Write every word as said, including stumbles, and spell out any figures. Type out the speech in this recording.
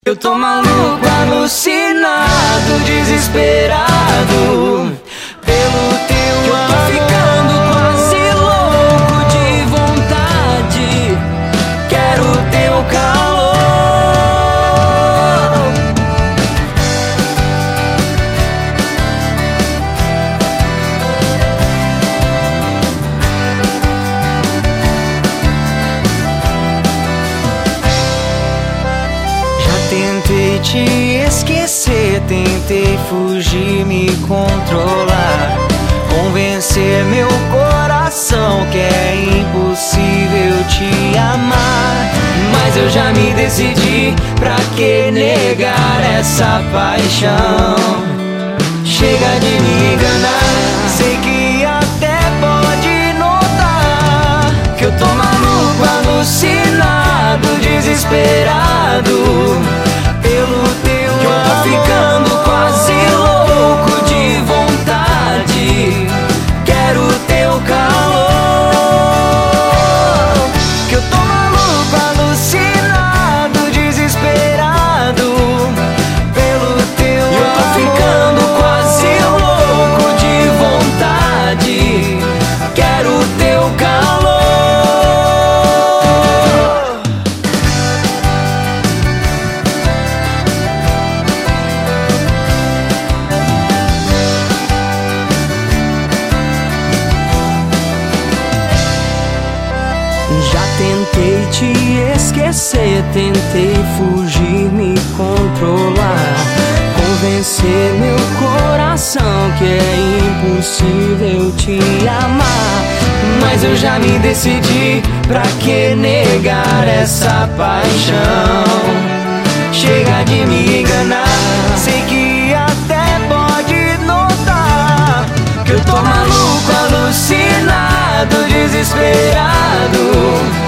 Eu tô maluco, alucinado, desesperado pelo teu amor. Eu tô ficando quase louco de vontade. Quero o teu calor. Já tentei te esquecer, tentei fugir, me controlar, convencer meu coração que é impossível te amar. Mas eu já me decidi, pra que negar essa paixão? Chega de me enganar, sei que até pode notar que eu tô maluco, alucinado, desesperado pelo teu amor. Eu tô ficando quase louco de vontade. Quero o teu calor. Que eu tô maluco, alucinado, desesperado pelo teu amor. Eu tô ficando quase louco de vontade. Quero o teu calor. Já tentei te esquecer, tentei fugir, me controlar, convencer meu coração que é impossível te amar. Mas eu já me decidi, pra que negar essa paixão? Chega de me enganar, sei que até pode notar que eu tô maluco, alucinado, desesperado